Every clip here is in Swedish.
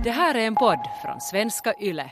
Det här är en podd från Svenska Yle.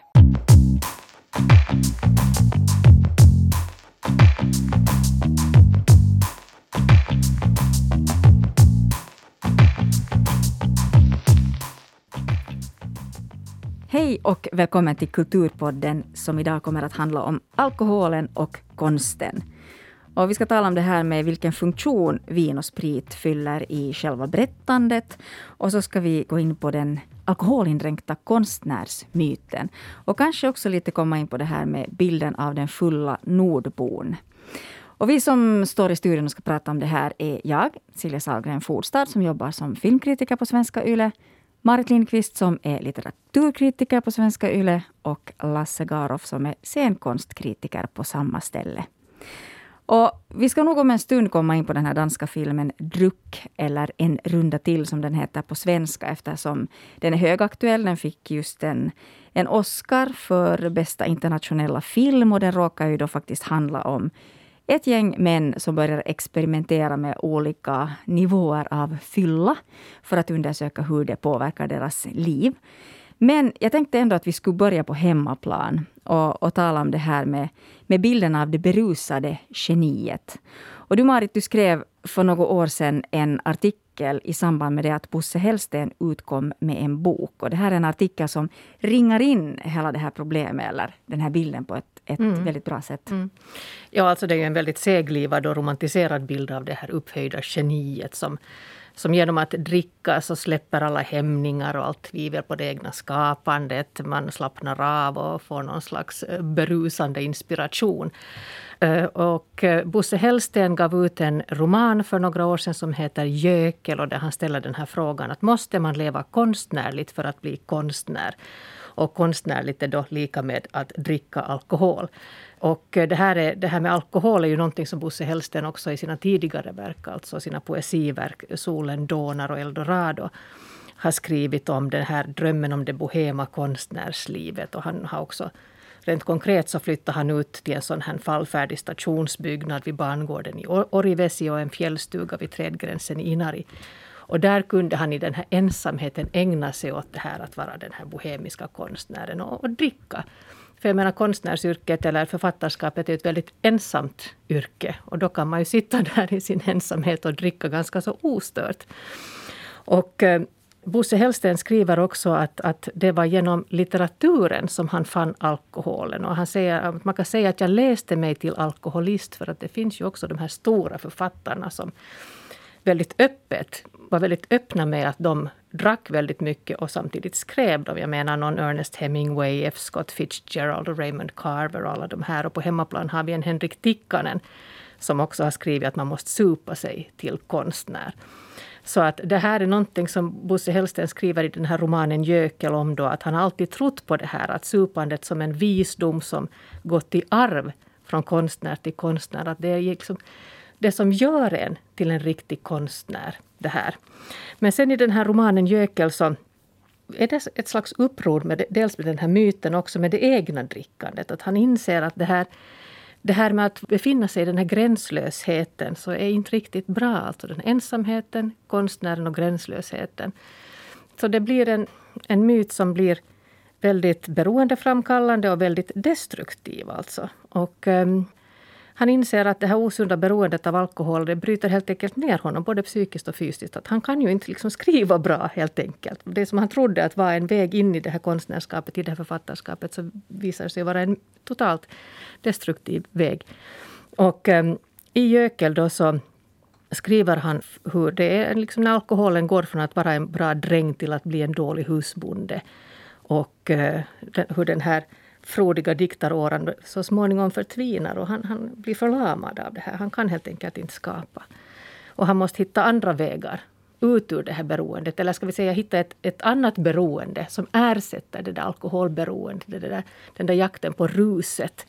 Hej och välkommen till Kulturpodden som idag kommer att handla om alkoholen och konsten. Och vi ska tala om det här med vilken funktion vin och sprit fyller i själva berättandet. Och så ska vi gå in på den alkoholindränkta konstnärsmyten. Och kanske också lite komma in på det här med bilden av den fulla nordbon. Och vi som står i studion och ska prata om det här är jag, Silja Sahlgren Fordstad, som jobbar som filmkritiker på Svenska Yle. Marit Lindqvist som är litteraturkritiker på Svenska Yle och Lasse Garoff som är scenkonstkritiker på samma ställe. Och vi ska nog om en stund komma in på den här danska filmen Druck eller En runda till som den heter på svenska eftersom den är högaktuell. Den fick just en Oscar för bästa internationella film och den råkar ju då faktiskt handla om ett gäng män som börjar experimentera med olika nivåer av fylla för att undersöka hur det påverkar deras liv. Men jag tänkte ändå att vi skulle börja på hemmaplan och tala om det här med bilden av det berusade geniet. Och du Marit, du skrev för några år sedan en artikel i samband med det att Bosse Hellsten utkom med en bok. Och det här är en artikel som ringar in hela det här problemet eller den här bilden på ett väldigt bra sätt. Mm. Ja, alltså det är ju en väldigt seglivad och romantiserad bild av det här upphöjda geniet som genom att dricka så släpper alla hämningar och allt tvivel på det egna skapandet. Man slappnar av och får någon slags berusande inspiration. Och Bosse Hellsten gav ut en roman för några år sedan som heter Gökel och där han ställer den här frågan att måste man leva konstnärligt för att bli konstnär? Och konstnärligt är då lika med att dricka alkohol. Och det här med alkohol är ju någonting som Bosse Hellsten också i sina tidigare verk, alltså sina poesiverk, Solen dånar och Eldorado, har skrivit om den här drömmen om det bohema konstnärslivet. Och han har också, rent konkret så flyttade han ut till en sån här fallfärdig stationsbyggnad vid bangården i Orivesi och en fjällstuga vid trädgränsen i Inari. Och där kunde han i den här ensamheten ägna sig åt det här att vara den här bohemiska konstnären och dricka. För jag menar konstnärsyrket eller författarskapet är ett väldigt ensamt yrke. Och då kan man ju sitta där i sin ensamhet och dricka ganska så ostört. Och Bosse Hellsten skriver också att det var genom litteraturen som han fann alkoholen. Och han säger att man kan säga att jag läste mig till alkoholist för att det finns ju också de här stora författarna som var väldigt öppna med att de drack väldigt mycket och samtidigt skrev de. Jag menar någon Ernest Hemingway, F. Scott Fitzgerald och Raymond Carver och alla de här. Och på hemmaplan har vi en Henrik Tikkanen som också har skrivit att man måste supa sig till konstnär. Så att det här är någonting som Bosse Hellsten skriver i den här romanen Gökel om då, att han alltid trott på det här, att supandet som en visdom som gått i arv från konstnär till konstnär, att det är liksom det som gör en till en riktig konstnär, det här. Men sen i den här romanen Gökel så är det ett slags uppror med dels med den här myten också med det egna drickandet. Att han inser att det här med att befinna sig i den här gränslösheten så är inte riktigt bra. Alltså den ensamheten, konstnären och gränslösheten. Så det blir en myt som blir väldigt beroendeframkallande och väldigt destruktiv alltså. Och han inser att det här osunda beroendet av alkohol det bryter helt enkelt ner honom både psykiskt och fysiskt. Att han kan ju inte liksom skriva bra helt enkelt. Det som han trodde att var en väg in i det här konstnärskapet, i det här författarskapet så visar sig vara en totalt destruktiv väg. Och i Gökel då så skriver han hur det är liksom när alkoholen går från att vara en bra dräng till att bli en dålig husbonde. Och hur den här frodiga diktaråran så småningom förtvinar och han blir förlamad av det här. Han kan helt enkelt inte skapa. Och han måste hitta andra vägar ut ur det här beroendet. Eller ska vi säga hitta ett annat beroende som ersätter det där alkoholberoendet. Den där jakten på ruset.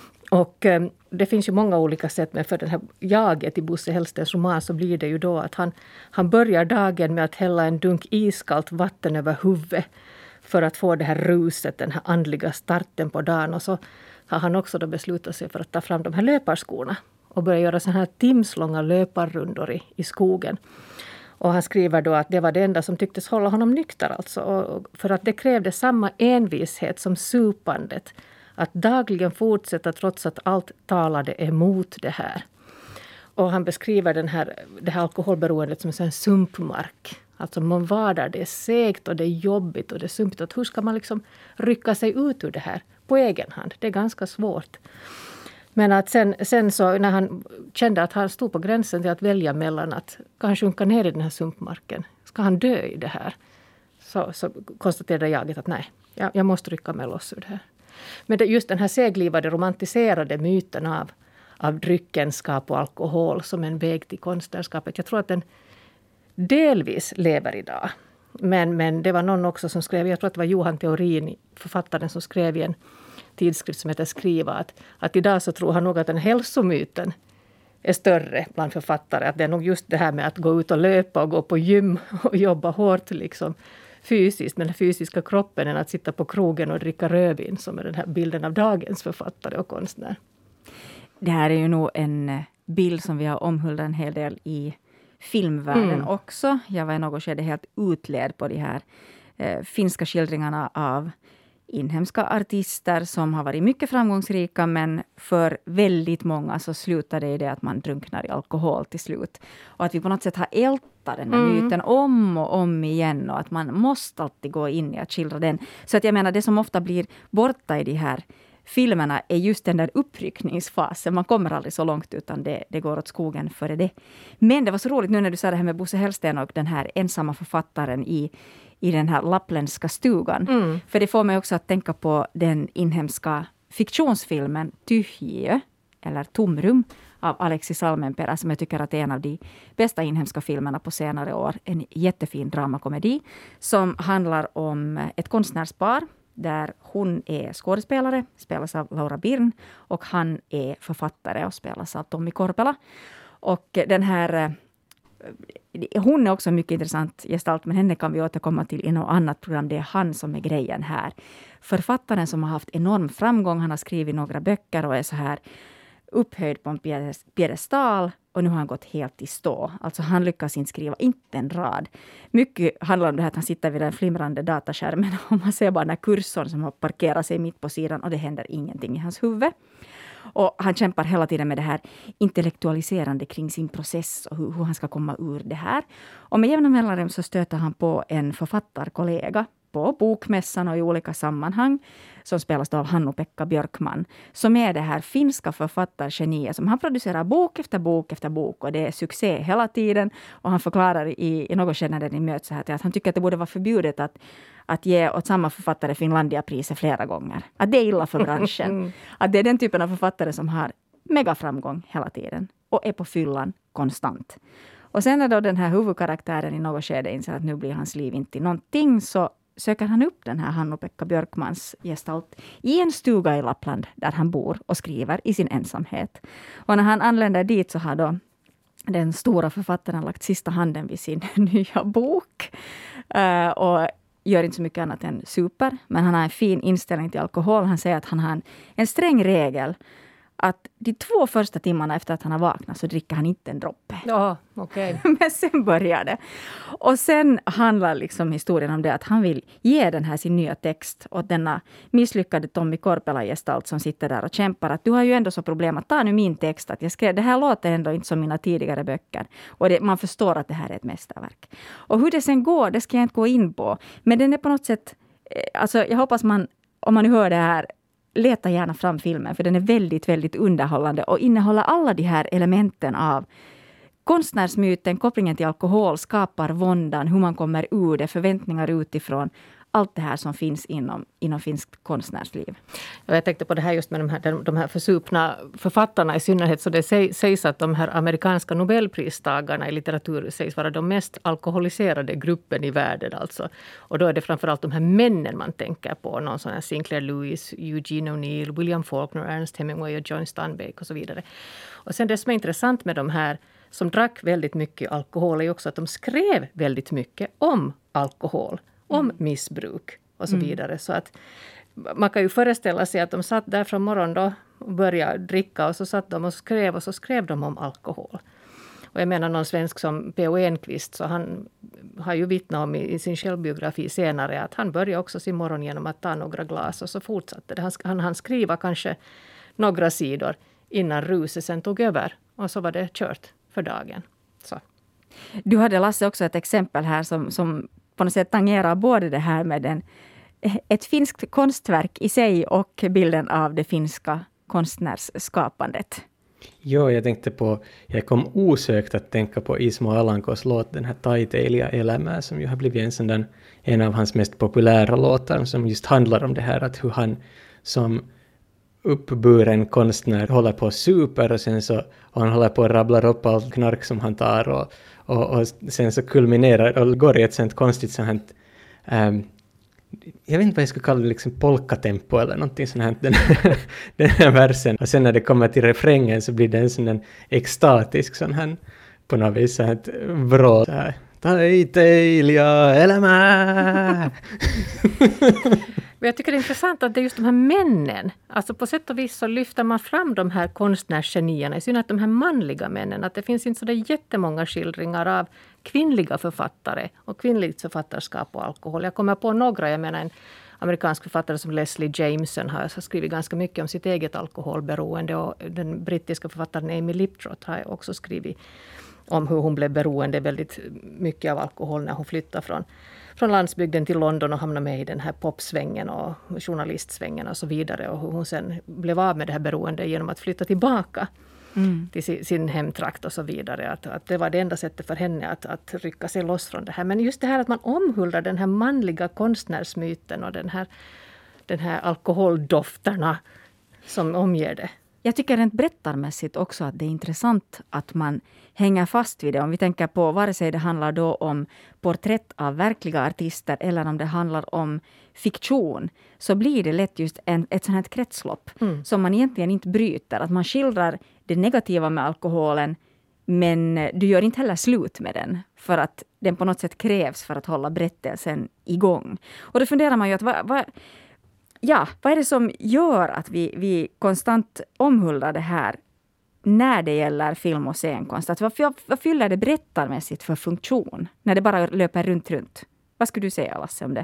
Och det finns ju många olika sätt. Men för den här jaget i Bosse Hellstens roman så blir det ju då att han börjar dagen med att hälla en dunk iskallt vatten över huvudet. För att få det här ruset, den här andliga starten på dagen. Och så har han också då beslutat sig för att ta fram de här löparskorna. Och börja göra sådana här timslånga löparrundor i skogen. Och han skriver då att det var det enda som tycktes hålla honom nykter. Alltså. Och för att det krävde samma envishet som supandet. Att dagligen fortsätta trots att allt talade emot det här. Och han beskriver det här alkoholberoendet som en sumpmark. Alltså man var där, det är segt och det är jobbigt och det är sumpigt. Att hur ska man liksom rycka sig ut ur det här på egen hand? Det är ganska svårt. Men att sen så när han kände att han stod på gränsen till att välja mellan att kan han sjunka ner i den här sumpmarken? Ska han dö i det här? Så konstaterade jag att nej, jag måste rycka mig loss ur det här. Men just den här seglivade, romantiserade myten av dryckenskap och alkohol som en väg till konstnärskapet. Jag tror att den delvis lever idag. Men det var någon också som skrev, jag tror att det var Johan Theorin, författaren, som skrev i en tidskrift som heter Skriva, att idag så tror han nog att den hälsomyten är större bland författare. Att det är nog just det här med att gå ut och löpa och gå på gym och jobba hårt liksom fysiskt med den fysiska kroppen än att sitta på krogen och dricka rödvin som är den här bilden av dagens författare och konstnär. Det här är ju nog en bild som vi har omhuldat en hel del i filmvärlden också. Jag var i något skede helt utled på de här finska skildringarna av inhemska artister som har varit mycket framgångsrika, men för väldigt många så slutar det i det att man drunknar i alkohol till slut. Och att vi på något sätt har ältat den här myten om och om igen och att man måste alltid gå in i att skildra den. Så att jag menar, det som ofta blir borta i de här filmerna är just den där uppryckningsfasen. Man kommer aldrig så långt utan det går åt skogen före det. Men det var så roligt nu när du sa det här med Bosse Hellsten och den här ensamma författaren i den här lappländska stugan. För det får mig också att tänka på den inhemska fiktionsfilmen Tyhjiö eller Tomrum av Alexis Salmenperä, som jag tycker att är en av de bästa inhemska filmerna på senare år. En jättefin dramakomedi som handlar om ett konstnärspar där hon är skådespelare, spelas av Laura Birn, och han är författare och spelas av Tommi Korpela. Och den här hon är också en mycket intressant gestalt, men henne kan vi återkomma till i något annat program. Det är han som är grejen här. Författaren som har haft enorm framgång, han har skrivit några böcker och är så här upphöjd på en piedestal, och nu har han gått helt i stå. Alltså han lyckas inte skriva inte en rad. Mycket handlar om det här att han sitter vid den flimrande dataskärmen och man ser bara den här kursorn som har parkerat sig mitt på sidan och det händer ingenting i hans huvud. Och han kämpar hela tiden med det här intellektualiserande kring sin process och hur han ska komma ur det här. Och med jämna mellanrum så stöter han på en författarkollega på bokmässan och i olika sammanhang som spelas av Hannu-Pekka Björkman, som är det här finska författargeniet som han producerar bok efter bok efter bok och det är succé hela tiden. Och han förklarar i något skede när ni möts så här till att han tycker att det borde vara förbjudet att ge åt samma författare Finlandia-priset flera gånger. Att det är illa för branschen. Att det är den typen av författare som har megaframgång hela tiden och är på fyllan konstant. Och sen när då den här huvudkaraktären i något skede inser att nu blir hans liv inte någonting, så söker han upp den här Hannu-Pekka Björkmans gestalt i en stuga i Lappland där han bor och skriver i sin ensamhet. Och när han anländer dit så har då den stora författaren lagt sista handen vid sin nya bok och gör inte så mycket annat än super. Men han har en fin inställning till alkohol. Han säger att han har en sträng regel att de 2 första timmarna efter att han har vaknat så dricker han inte en droppe. Ja, okej. Okay. Men sen börjar det. Och sen handlar liksom historien om det att han vill ge den här sin nya text åt denna misslyckade Tommi Korpela-gestalt som sitter där och kämpar. Att du har ju ändå så problem att ta nu min text. Att jag skrev, det här låter ändå inte som mina tidigare böcker. Och man förstår att det här är ett mästerverk. Och hur det sen går, det ska jag inte gå in på. Men den är på något sätt, alltså jag hoppas om man nu hör det här, leta gärna fram filmen, för den är väldigt, väldigt underhållande och innehåller alla de här elementen av konstnärsmyten, kopplingen till alkohol, skapar våndan, hur man kommer ur det, förväntningar utifrån. Allt det här som finns inom finskt konstnärsliv. Jag tänkte på det här just med de här försupna författarna i synnerhet. Så det sägs att de här amerikanska nobelpristagarna i litteratur sägs vara de mest alkoholiserade gruppen i världen. Alltså. Och då är det framförallt de här männen man tänker på. Någon sån här Sinclair Lewis, Eugene O'Neill, William Faulkner, Ernest Hemingway och John Steinbeck och så vidare. Och sen det som är intressant med de här som drack väldigt mycket alkohol är också att de skrev väldigt mycket om alkohol. Om missbruk och så vidare. Så att man kan ju föreställa sig att de satt där från morgon då och började dricka och så satt de och skrev de om alkohol. Och jag menar någon svensk som P.O. Enquist, så han har ju vittnat om i sin självbiografi senare att han började också sin morgon genom att ta några glas och så fortsatte det. Han skriva kanske några sidor innan ruset sen tog över och så var det kört för dagen. Så. Du hade, Lasse, också ett exempel här som på något sätt tangerar både det här med ett finskt konstverk i sig och bilden av det finska konstnärsskapandet. Jo, jag kom osökt att tänka på Ismo Alankos låt, den här Taiteilija elämää, som ju har blivit en av hans mest populära låtar, som just handlar om det här att hur han som uppburen konstnär håller på super och sen så och han håller på att rabbla upp allt knark som han tar och sen så kulminerar och går i ett sånt konstigt sånt jag vet inte vad jag skulle kalla det, liksom polkatempo eller någonting sånt här, den här versen. Och sen när det kommer till refrängen så blir det en sån där extatisk sån här, på något vis så här vrål. Taiteilija elämää. Men jag tycker det är intressant att det är just de här männen. Alltså på sätt och vis så lyfter man fram de här konstnärsgenierna, i synnerhet de här manliga männen. Att det finns inte så där jättemånga skildringar av kvinnliga författare och kvinnligt författarskap och alkohol. Jag kommer på några, jag menar en amerikansk författare som Leslie Jameson har skrivit ganska mycket om sitt eget alkoholberoende. Och den brittiska författaren Amy Liptrot har också skrivit om hur hon blev beroende väldigt mycket av alkohol när hon flyttade från landsbygden till London och hamnade med i den här popsvängen och journalistsvängen och så vidare. Och hur hon sen blev av med det här beroendet genom att flytta tillbaka till sin hemtrakt och så vidare. Att det var det enda sättet för henne att rycka sig loss från det här. Men just det här att man omhuldar den här manliga konstnärsmyten och den här alkoholdofterna som omger det. Jag tycker rent berättarmässigt också att det är intressant att man hänger fast vid det. Om vi tänker på vare sig det handlar då om porträtt av verkliga artister eller om det handlar om fiktion, så blir det lätt just ett sånt här kretslopp som man egentligen inte bryter. Att man skildrar det negativa med alkoholen, men du gör inte heller slut med den för att den på något sätt krävs för att hålla berättelsen igång. Och då funderar man ju att vad är det som gör att vi konstant omhuldar det här när det gäller film- och scenkonst? Vad fyller det berättarmässigt för funktion när det bara löper runt? Vad skulle du säga, Lasse, om det?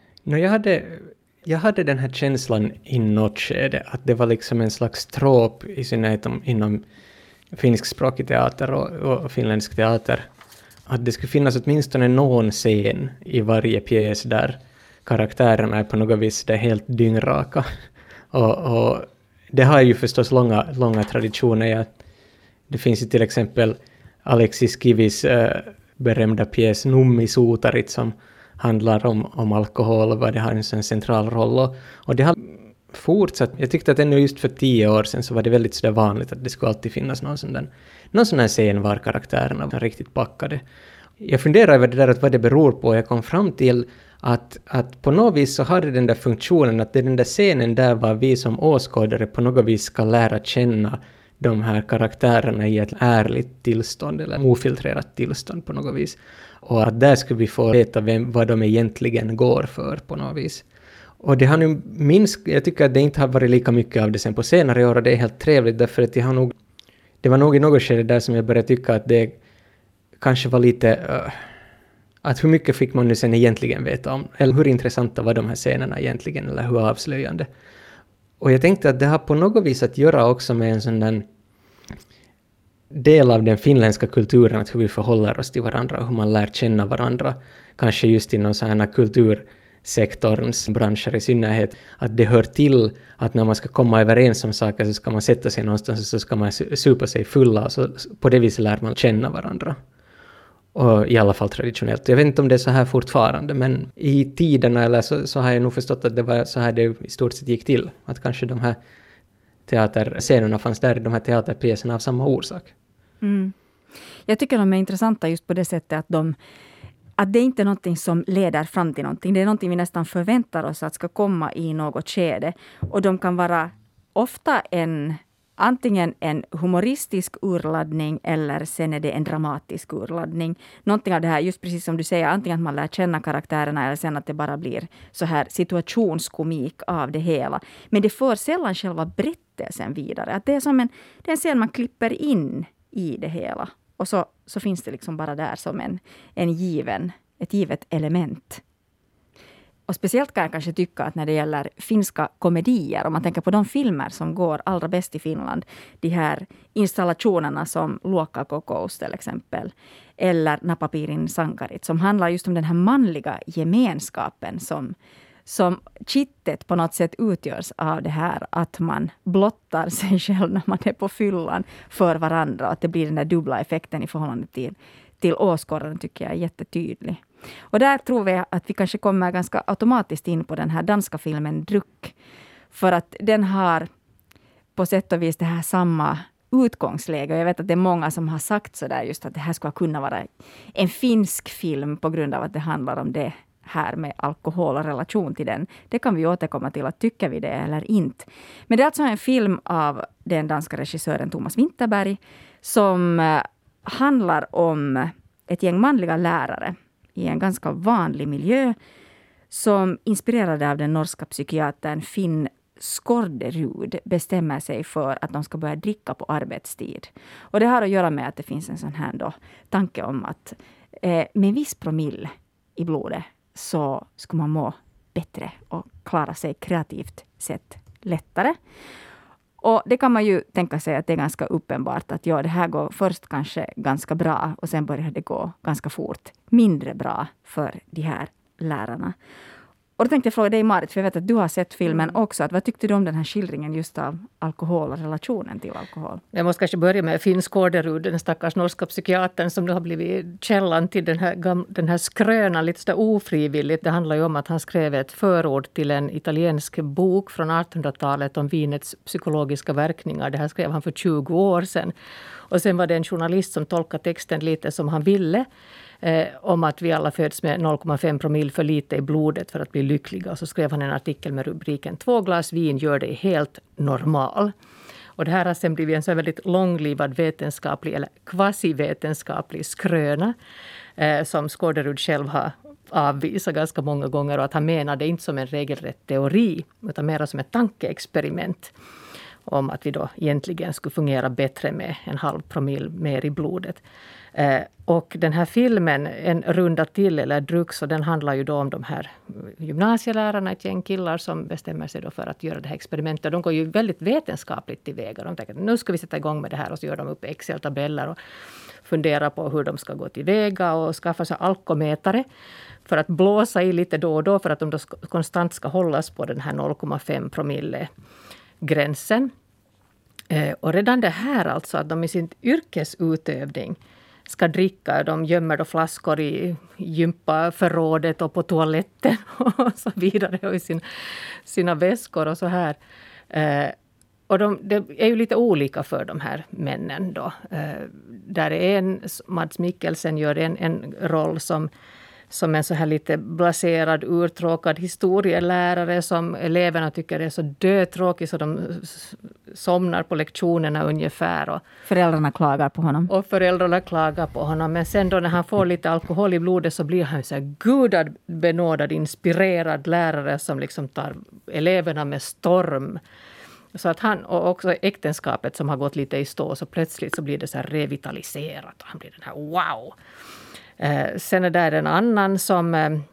Jag hade den här känslan i något skede att det var liksom en slags trop i synnerhet inom finskspråkig teater och finländsk teater. Att det skulle finnas åtminstone någon scen i varje pjäs där karaktärerna är på något vis det helt dyngraka. Och det har ju förstås långa traditioner. Det finns ju till exempel Aleksis Kivis berömda pjäs Nummi-Suutarit som handlar om alkohol och vad det har en sån central roll. Och det har fortsatt. Jag tyckte att ännu just för 10 år sedan så var det väldigt sådär vanligt att det skulle alltid finnas någon sån här scen var karaktärerna var riktigt packade. Jag funderar över det där att vad det beror på. Jag kom fram till att på något vis så hade den där funktionen att det är den där scenen där var vi som åskådare på något vis ska lära känna de här karaktärerna i ett ärligt tillstånd eller ofiltrerat tillstånd på något vis. Och att där skulle vi få veta vad de egentligen går för på något vis. Och det har nu jag tycker att det inte har varit lika mycket av det sen på senare år och det är helt trevligt därför att det var nog i något skede där som jag började tycka att det kanske var lite att hur mycket fick man nu sen egentligen veta om, eller hur intressanta var de här scenerna egentligen, eller hur avslöjande. Och jag tänkte att det har på något vis att göra också med en sån där del av den finländska kulturen, att hur vi förhåller oss till varandra och hur man lär känna varandra, kanske just inom sådana kultursektorns branscher i synnerhet, att det hör till att när man ska komma överens om saker så ska man sätta sig någonstans och så ska man supa sig fulla och så på det viset lär man känna varandra. Och i alla fall traditionellt. Jag vet inte om det är så här fortfarande, men i tiderna eller så har jag nog förstått att det var så här det i stort sett gick till. Att kanske de här teaterscenerna fanns där i de här teaterpjäserna av samma orsak. Mm. Jag tycker de är intressanta just på det sättet att det inte är någonting som leder fram till någonting. Det är någonting vi nästan förväntar oss att ska komma i något skede. Och de kan vara ofta antingen en humoristisk urladdning eller sen är det en dramatisk urladdning. Någonting av det här, just precis som du säger, antingen att man lär känna karaktärerna eller sen att det bara blir så här situationskomik av det hela. Men det får sällan själva berättelsen vidare. Att det är som en scen man klipper in i det hela. Och så finns det liksom bara där som ett givet element. Och speciellt kan jag kanske tycka att när det gäller finska komedier, om man tänker på de filmer som går allra bäst i Finland, de här installationerna som Luokkakokous till exempel, eller Napapiirin sankarit, som handlar just om den här manliga gemenskapen som kittet på något sätt utgörs av det här att man blottar sig själv när man är på fyllan för varandra. Att det blir den där dubbla effekten i förhållande till åskådaren tycker jag är jättetydlig. Och där tror jag att vi kanske kommer ganska automatiskt in på den här danska filmen Druck. För att den har på sätt och vis det här samma utgångsläge. Och jag vet att det är många som har sagt så där just att det här skulle kunna vara en finsk film på grund av att det handlar om det här med alkohol och relation till den. Det kan vi återkomma till, att tycker vi det eller inte. Men det är alltså en film av den danska regissören Thomas Vinterberg som handlar om ett gäng manliga lärare i en ganska vanlig miljö som inspirerade av den norska psykiatern Finn Skårderud bestämmer sig för att de ska börja dricka på arbetstid. Och det har att göra med att det finns en sån här då tanke om att med en viss promille i blodet så skulle man må bättre och klara sig kreativt sett lättare. Och det kan man ju tänka sig att det är ganska uppenbart att det här går först kanske ganska bra och sen börjar det gå ganska fort mindre bra för de här lärarna. Och då tänkte jag fråga dig Marit, för jag vet att du har sett filmen också. Vad tyckte du om den här skildringen just av alkohol och relationen till alkohol? Jag måste kanske börja med Finn Skårderud, den stackars norska psykiatern som nu har blivit källan till den här skrönan lite så ofrivilligt. Det handlar ju om att han skrev ett förord till en italiensk bok från 1800-talet om vinets psykologiska verkningar. Det här skrev han för 20 år sedan. Och sen var det en journalist som tolkade texten lite som han ville. Om att vi alla föds med 0,5 promille för lite i blodet för att bli lyckliga. Och så skrev han en artikel med rubriken 2 glas vin gör dig helt normal. Och det här har sen blivit en så väldigt långlivad vetenskaplig eller kvasivetenskaplig skröna som Skårderud själv har avvisat ganska många gånger. Och att han menade inte som en regelrätt teori utan mer som ett tankeexperiment om att vi då egentligen skulle fungera bättre med 0,5 promille mer i blodet. Och den här filmen, En runda till eller Druck, så den handlar ju då om de här gymnasielärarna, ett gäng killar som bestämmer sig då för att göra det här experimentet. De går ju väldigt vetenskapligt tillväga. De tänker att nu ska vi sätta igång med det här och så gör de upp Excel-tabeller och funderar på hur de ska gå tillväga och skaffa sig alkomätare för att blåsa i lite då och då för att de då konstant ska hållas på den här 0,5 promille gränsen. Och redan det här alltså att de i sin yrkesutövning ska dricka. De gömmer då flaskor i gympaförrådet och på toaletten och så vidare och i sina väskor och så här. Och det är ju lite olika för de här männen då. Där är Mads Mikkelsen gör en roll som en så här lite blaserad, urtråkad historielärare som eleverna tycker är så dötråkig så de somnar på lektionerna ungefär. Och föräldrarna klagar på honom. Men sen då när han får lite alkohol i blodet så blir han så här gudabenådad, inspirerad lärare som liksom tar eleverna med storm. Så att han, och också äktenskapet som har gått lite i stå, så plötsligt så blir det så här revitaliserat. Och han blir den här wow! Sen är där en annan som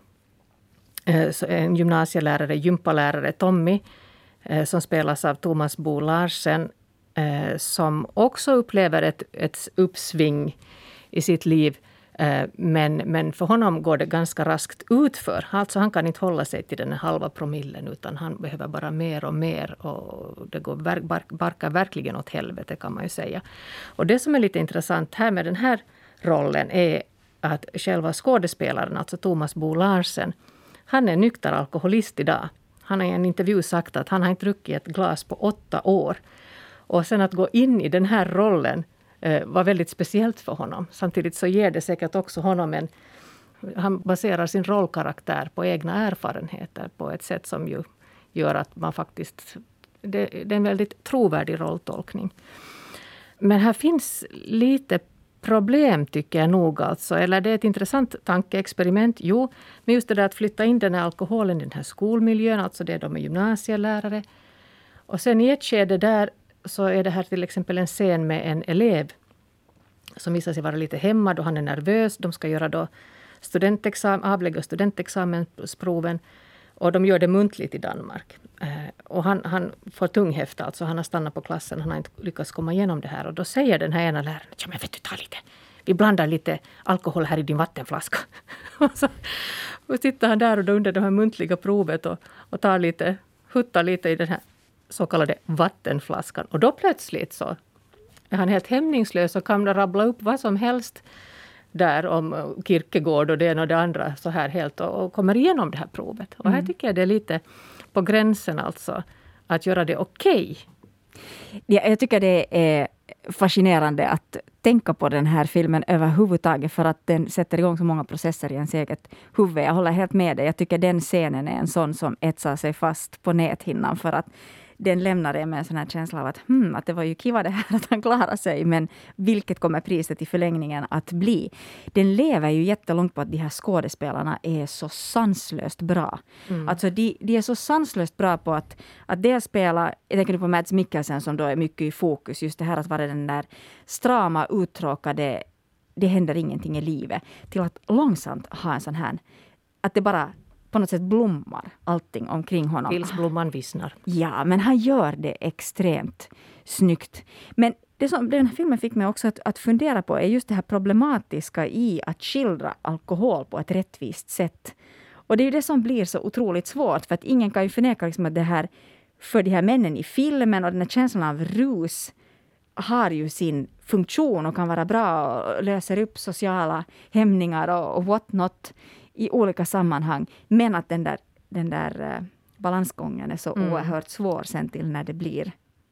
en gymnasielärare, gympalärare Tommy, som spelas av Thomas Bo Larsen, som också upplever ett uppsving i sitt liv. Men för honom går det ganska raskt utför. Alltså han kan inte hålla sig till den 0,5 promillen utan han behöver bara mer och mer. Och det barkar verkligen åt helvete kan man ju säga. Och det som är lite intressant här med den här rollen är att själva skådespelaren, alltså Thomas Bo Larsen, han är nykter alkoholist idag. Han har i en intervju sagt att han har inte druckit ett glas på 8 år. Och sen att gå in i den här rollen var väldigt speciellt för honom. Samtidigt så ger det säkert också honom han baserar sin rollkaraktär på egna erfarenheter på ett sätt som ju gör att man faktiskt, det är en väldigt trovärdig rolltolkning. Men här finns lite problem tycker jag nog alltså. Eller det är ett intressant tankeexperiment. Jo, men just det där att flytta in den här alkoholen i den här skolmiljön. Alltså det är de med gymnasielärare. Och sen i ett skede där så är det här till exempel en scen med en elev som visar sig vara lite hämmad och han är nervös. De ska göra då avlägga studentexamensproven. Och de gör det muntligt i Danmark. Och han får tunghäfta, alltså han har stannat på klassen. Han har inte lyckats komma igenom det här. Och då säger den här ena läraren, ja men vet du, vi blandar lite alkohol här i din vattenflaska. och sitter han där och då under det här muntliga provet och huttar lite i den här så kallade vattenflaskan. Och då plötsligt så är han helt hämningslös och kan rabbla upp vad som helst där om Kierkegaard och det ena och det andra så här helt och kommer igenom det här provet. Och här tycker jag det är lite på gränsen alltså att göra det okej. Ja, jag tycker det är fascinerande att tänka på den här filmen överhuvudtaget för att den sätter igång så många processer i ens eget huvud. Jag håller helt med dig. Jag tycker den scenen är en sån som etsar sig fast på näthinnan för att den lämnar det med en sån här känsla av att det var ju kiva det här att han klarar sig, men vilket kommer priset i förlängningen att bli? Den lever ju jättelångt på att de här skådespelarna är så sanslöst bra. Alltså de är så sanslöst bra på att dels spela, jag tänker på Mads Mikkelsen som då är mycket i fokus, just det här att vara den där strama, uttråkade, det händer ingenting i livet, till att långsamt ha en sån här, att det bara på något sätt blommar allting omkring honom. Tills blomman vissnar. Ja, men han gör det extremt snyggt. Men det som den här filmen fick mig också att fundera på är just det här problematiska i att skildra alkohol på ett rättvist sätt. Och det är ju det som blir så otroligt svårt, för att ingen kan ju förneka liksom att det här för de här männen i filmen och den här känslan av rus har ju sin funktion och kan vara bra och löser upp sociala hämningar och what not i olika sammanhang. Men att den där balansgången är så oerhört svår sen till när det blir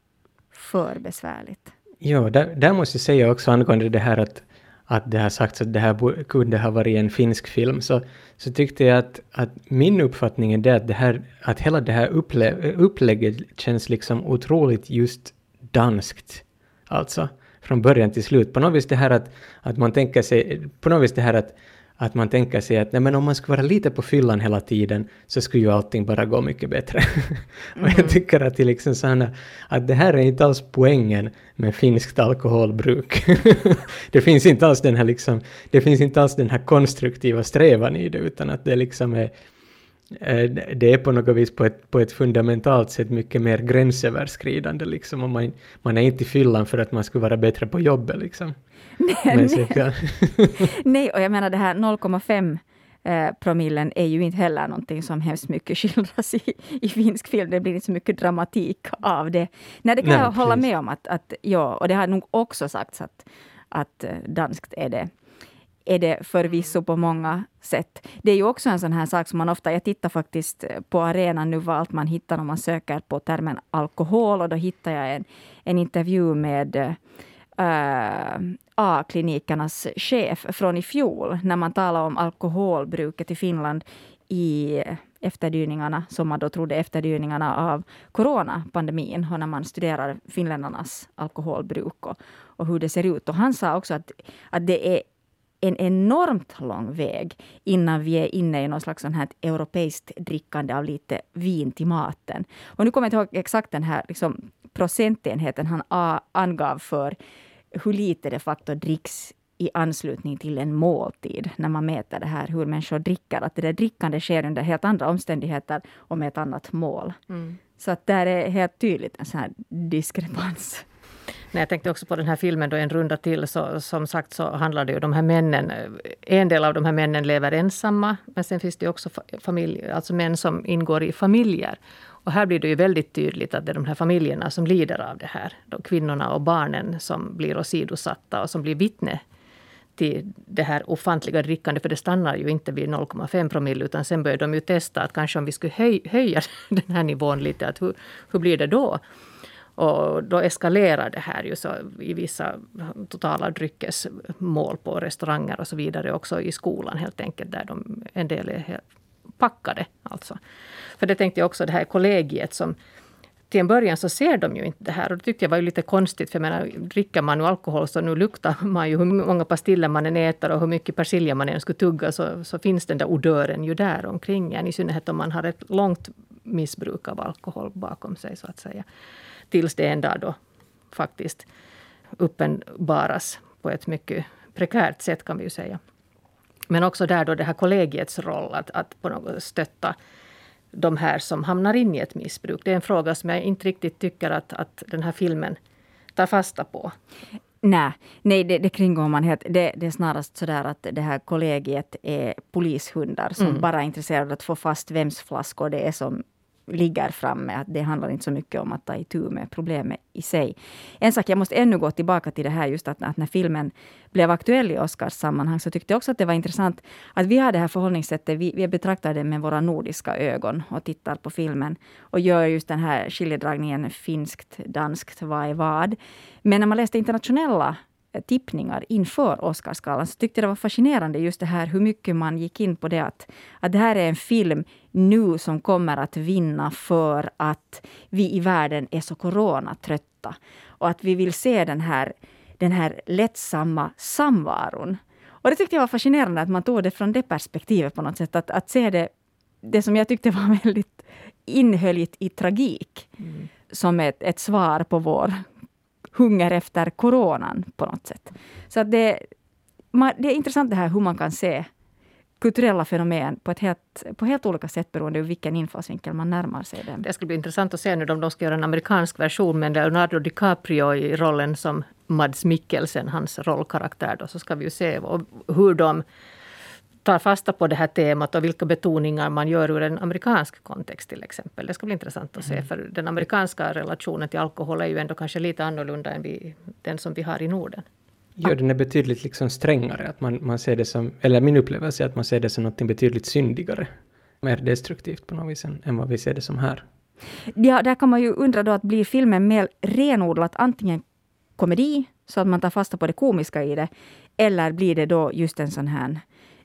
för besvärligt. Ja, där måste jag säga också angående det här att det har sagts att det här kunde ha varit en finsk film, så tyckte jag att min uppfattning är det att hela det här upplägget känns liksom otroligt just danskt. Alltså, från början till slut. På något vis det här att man tänker sig, på något vis det här att man tänker sig att nej, men om man skulle vara lite på fyllan hela tiden så skulle ju allting bara gå mycket bättre. Och jag tycker att det liksom såna, att det här är inte alls poängen med finskt alkoholbruk. Det finns inte alls den här konstruktiva strävan i det, utan att det liksom det är på något vis på ett fundamentalt sätt mycket mer gränsöverskridande liksom, och man är inte i fyllan för att man skulle vara bättre på jobbet liksom. Nej, och jag menar det här 0,5 promillen är ju inte heller någonting som hemskt mycket skildras i finsk film. Det blir inte så mycket dramatik av det. Nej, det kan jag hålla med om att ja, och det har nog också sagts att danskt är det förvisso på många sätt. Det är ju också en sån här sak som man ofta, jag tittar faktiskt på arenan nu vad allt man hittar om man söker på termen alkohol, och då hittar jag en intervju med A-klinikernas chef från i fjol när man talar om alkoholbruket i Finland i efterdyningarna, som man då trodde efterdyningarna av coronapandemin, och när man studerar finländarnas alkoholbruk och hur det ser ut. Och han sa också att det är en enormt lång väg innan vi är inne i någon slags sån här europeiskt drickande av lite vin till maten. Och nu kommer jag inte ihåg exakt den här liksom, procentenheten han angav för hur lite de facto dricks i anslutning till en måltid när man mäter det här, hur människor dricker. Att det där drickande sker under helt andra omständigheter och med ett annat mål. Så att där är helt tydligt en sån här diskrepans. Nej, jag tänkte också på den här filmen då en runda till, så som sagt så handlar det ju om de här männen. En del av de här männen lever ensamma, men sen finns det också alltså män som ingår i familjer. Och här blir det ju väldigt tydligt att det är de här familjerna som lider av det här. De kvinnorna och barnen som blir åsidosatta och som blir vittne till det här ofantliga drickande, för det stannar ju inte vid 0,5 promille, utan sen börjar de ju testa att kanske om vi skulle höja den här nivån lite, att hur blir det då? Och då eskalerar det här ju så i vissa totala dryckesmål på restauranger och så vidare, också i skolan helt enkelt, där en del är helt packade alltså. För det tänkte jag också, det här kollegiet som till en början så ser de ju inte det här, och det tyckte jag var ju lite konstigt, för jag menar, dricker man nu alkohol så nu luktar man ju hur många pastiller man än äter och hur mycket persilja man än skulle tugga, så finns den där odören ju där omkring en, i synnerhet om man har ett långt missbruk av alkohol bakom sig så att säga. Tills det en dag då faktiskt uppenbaras på ett mycket prekärt sätt kan vi ju säga. Men också där då det här kollegiets roll att på något stötta de här som hamnar in i ett missbruk. Det är en fråga som jag inte riktigt tycker att den här filmen tar fasta på. Nej, det kringgår man helt. Det är snarast så där att det här kollegiet är polishundar som bara är intresserade av att få fast vems flaskor det är som ligger framme. Att det handlar inte så mycket om att ta itu med problemet i sig. En sak, jag måste ännu gå tillbaka till det här just att när filmen blev aktuell i Oscars sammanhang så tyckte jag också att det var intressant att vi har det här förhållningssättet. Vi betraktar det med våra nordiska ögon och tittar på filmen och gör just den här skiljedragningen finskt, danskt, vad är vad. Men när man läste internationella tippningar inför Oscarsgalan så tyckte jag det var fascinerande just det här hur mycket man gick in på det att det här är en film nu som kommer att vinna för att vi i världen är så coronatrötta och att vi vill se den här lättsamma samvaron. Och det tyckte jag var fascinerande att man tog det från det perspektivet på något sätt att se det som jag tyckte var väldigt inhöljt i tragik som ett svar på vår hunger efter coronan på något sätt. Så att det är intressant det här hur man kan se kulturella fenomen på helt olika sätt beroende på vilken infallsvinkel man närmar sig dem. Det skulle bli intressant att se nu om de ska göra en amerikansk version med Leonardo DiCaprio i rollen som Mads Mikkelsen, hans rollkaraktär. Då, så ska vi ju se hur de tar fasta på det här temat och vilka betoningar man gör ur en amerikansk kontext till exempel. Det ska bli intressant att se för den amerikanska relationen till alkohol är ju ändå kanske lite annorlunda än den som vi har i Norden. Ja, den är betydligt liksom strängare. Att man ser det som, eller min upplevelse är att man ser det som något betydligt syndigare. Mer destruktivt på något vis än vad vi ser det som här. Ja, där kan man ju undra då att blir filmen mer renodlat antingen komedi så att man tar fasta på det komiska i det eller blir det då just en sån här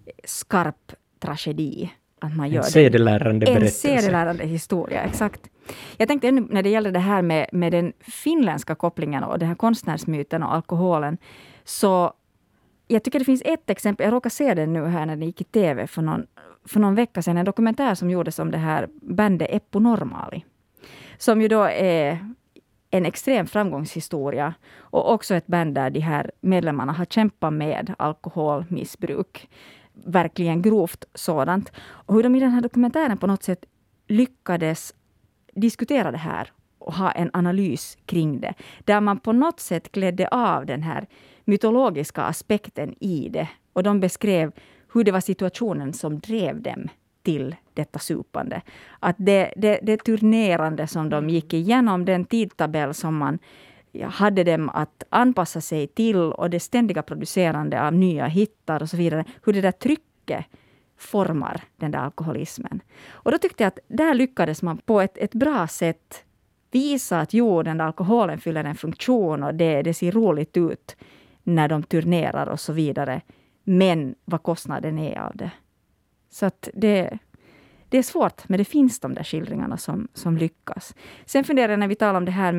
skarp tragedi. Att man gör en sedelärande berättelse. En sedelärande historia, exakt. Jag tänkte ännu när det gäller det här med den finländska kopplingen och den här konstnärsmyten och alkoholen. Så jag tycker det finns ett exempel. Jag råkade se den nu här när det gick i tv för någon vecka sedan. En dokumentär som gjordes om det här bandet Eppu Normaali. Som ju då är en extrem framgångshistoria. Och också ett band där de här medlemmarna har kämpat med alkoholmissbruk. Verkligen grovt sådant. Och hur de i den här dokumentären på något sätt lyckades diskutera det här och ha en analys kring det. Där man på något sätt klädde av den här mytologiska aspekten i det. Och de beskrev hur det var situationen som drev dem till detta supande. Att det turnerande som de gick igenom, den tidtabell som man hade dem att anpassa sig till och det ständiga producerande av nya hittar och så vidare. Hur det där trycket formar den där alkoholismen. Och då tyckte jag att där lyckades man på ett bra sätt visa att den där alkoholen fyller en funktion och det ser roligt ut när de turnerar och så vidare. Men vad kostnaden är av det. Så att det är svårt, men det finns de där skildringarna som lyckas. Sen funderar jag när vi talar om det här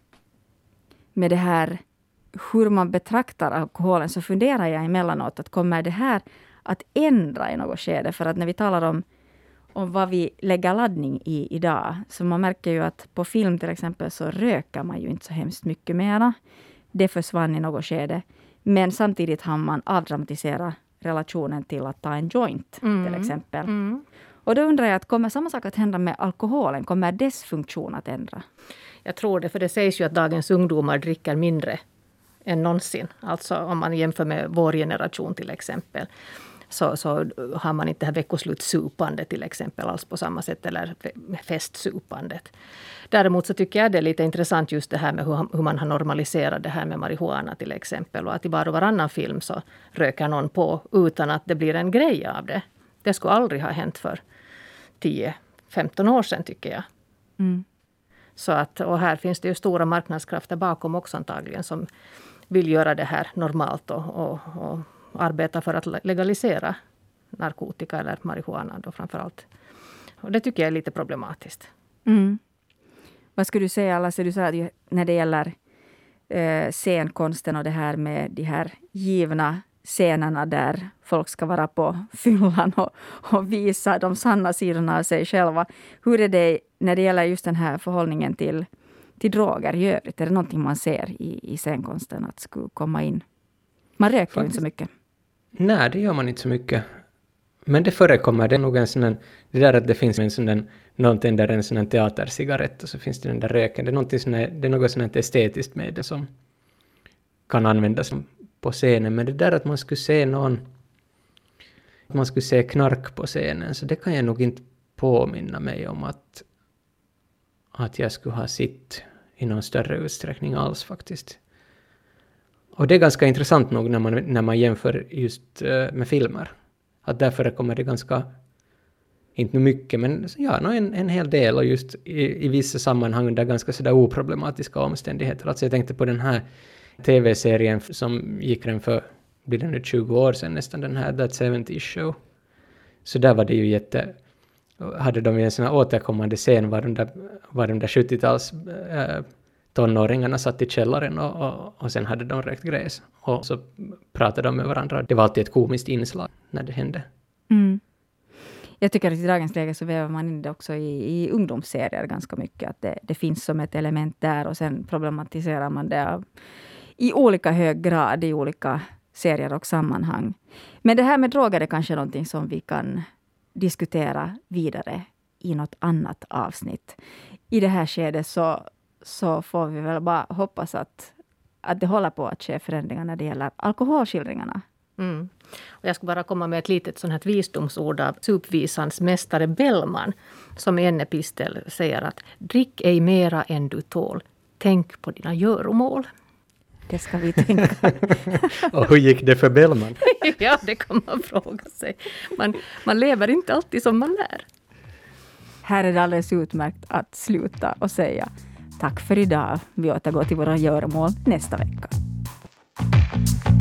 med det här hur man betraktar alkoholen så funderar jag emellanåt att kommer det här att ändra i något skede? För att när vi talar om vad vi lägger laddning i idag så man märker ju att på film till exempel så röker man ju inte så hemskt mycket mera. Det försvann i något skede. Men samtidigt har man avdramatiserat relationen till att ta en joint till exempel. Och då undrar jag att kommer samma sak att hända med alkoholen? Kommer dess funktion att ändra? Jag tror det, för det sägs ju att dagens ungdomar dricker mindre än någonsin. Alltså om man jämför med vår generation till exempel. Så har man inte det här veckoslutssupandet till exempel alls på samma sätt. Eller festsupandet. Däremot så tycker jag det är lite intressant just det här med hur man har normaliserat det här med marijuana till exempel. Och att i var och varannan film så röker någon på utan att det blir en grej av det. Det skulle aldrig ha hänt för 10-15 år sedan tycker jag. Så att, och här finns det ju stora marknadskrafter bakom också antagligen som vill göra det här normalt och arbeta för att legalisera narkotika eller marijuana då framförallt. Och det tycker jag är lite problematiskt. Vad skulle du säga, Lasse? Du sa att när det gäller scenkonsten och det här med de här givna scenerna där folk ska vara på fyllan och visa de sanna sidorna av sig själva. Hur är det när det gäller just den här förhållningen till droger i övrigt? Är det någonting man ser i scenkonsten att skulle komma in? Man röker inte så mycket. Nej, det gör man inte så mycket. Men det förekommer. Det är nog en sån där, det där att det finns en sån där, någonting där en sån här teatercigarett och så finns det den där röken. Det är något sånt estetiskt med det som kan användas på scenen. Men det där att man skulle se knark på scenen, så det kan jag nog inte påminna mig om att jag skulle ha sett i någon större utsträckning alls faktiskt. Och det är ganska intressant nog när man jämför just med filmer. Att där förekommer det ganska, inte mycket, men ja, en hel del, och just i vissa sammanhang under ganska sådär oproblematiska omständigheter. Alltså jag tänkte på den här tv-serien som gick den för, blir det nu 20 år sedan nästan, den här That 70's Show. Så där var det ju hade de en sån här återkommande scen var de där 70-tals tonåringarna satt i källaren och sen hade de rökt gräs. Och så pratade de med varandra. Det var alltid ett komiskt inslag när det hände. Mm. Jag tycker att i dagens läge så väver man in det också i ungdomsserier ganska mycket. Att det finns som ett element där och sen problematiserar man det i olika hög grad i olika serier och sammanhang. Men det här med droger är kanske någonting som vi kan diskutera vidare i något annat avsnitt. I det här skedet så får vi väl bara hoppas att det håller på att ske förändringar när det gäller alkoholskildringarna. Mm. Och jag ska bara komma med ett litet sånt här visdomsord av supvisans mästare Bellman, som i en epistel säger att drick ej mera än du tål. Tänk på dina göromål. Det ska vi tänka. Och hur gick det för Bellman? Ja, det kan man fråga sig. Man lever inte alltid som man lär. Här är det alldeles utmärkt att sluta och säga tack för idag. Vi återgår till våra göromål nästa vecka.